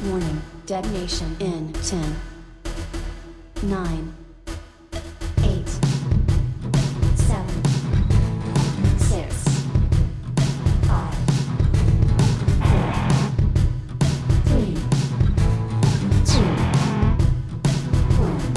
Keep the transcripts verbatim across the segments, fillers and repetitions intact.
Warning, detonation in ten, nine, eight, seven, six, five, four, three, two, one.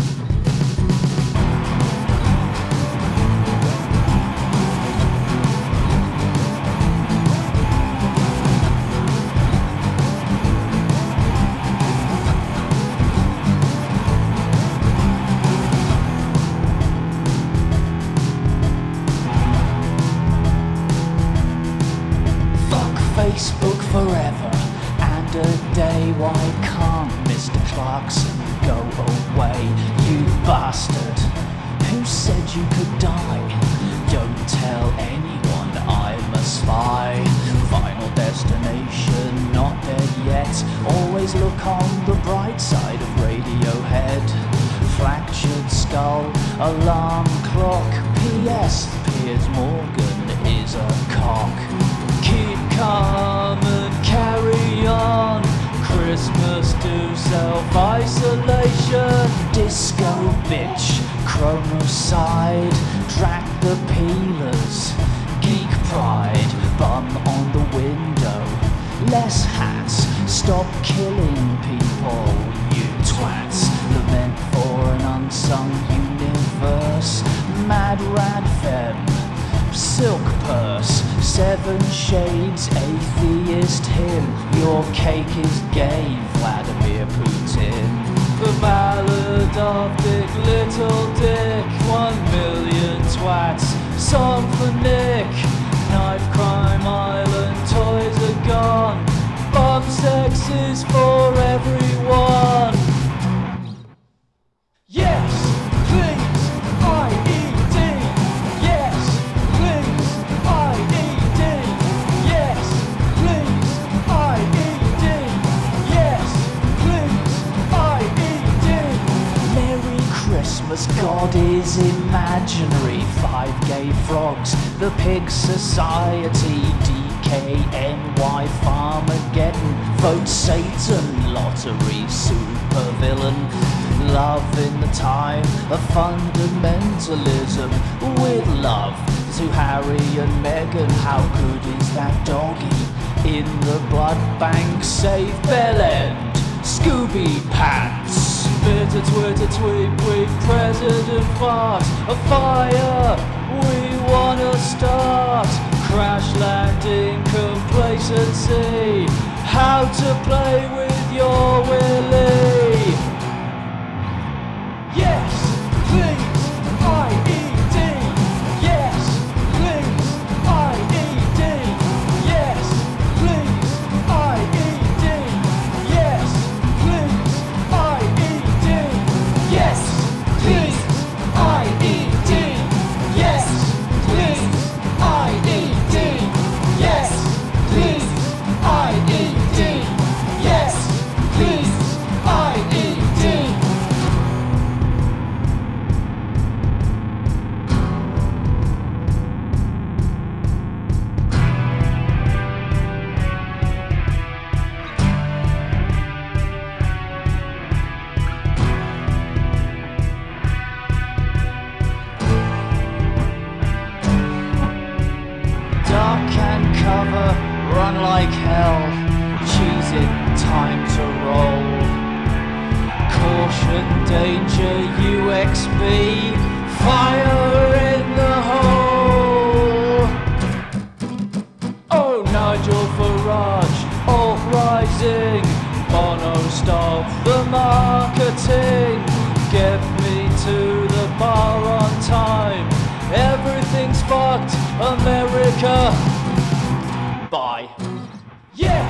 Facebook forever and a day. Why can't Mister Clarkson go away? You bastard, who said you could die? Don't tell anyone I'm a spy. Final destination, not dead yet. Always look on the bright side of Radiohead. Fractured skull, alarm clock. P S Piers Morgan is a cock. Keep calm and carry on. Christmas to self-isolation. Disco bitch, chronoside. Drag the peelers. Geek pride, bum on the window. Less hats, stop killing people, you twats. Lament for an unsung universe. Mad rad femme, silk purse, seven shades, atheist him. Your cake is gay, Vladimir Putin. The ballad of Dick Little Dick. One million twats, song for Nick. Knife crime island, toys are gone. Bomb sex is for everyone. Yes, please, I E D. Yes, please, I E D. Yes, please, I E D. Yes, please, I E D. Merry Christmas, God is imaginary. Five gay frogs, the Pig Society, D K N Y Farmageddon, vote Satan, lottery, supervillain. Love in the time of fundamentalism. With love to Harry and Meghan. How good is that doggy? In the blood bank, save Bellend. Scooby Pants. Twitter, Twitter, tweet, tweet, President fart. A fire we wanna start. Crash landing complacency. How to play with your Willy. Yes, please, I E D. Yes, please, I E D. Yes, please, I E D. Yes, please, I E D. Yes, please, I E D. Yes, please, I E D. Yes, please, I E D. Yes, please, I E D. Dark and cover, run like hell. Cheese it, time to roll. Caution, danger, U X B. Fire in the hole. Oh, Nigel Farage, alt rising. Bono, stop the marketing. Get me to the bar on time. Everything's fucked, America. Bye. Yeah!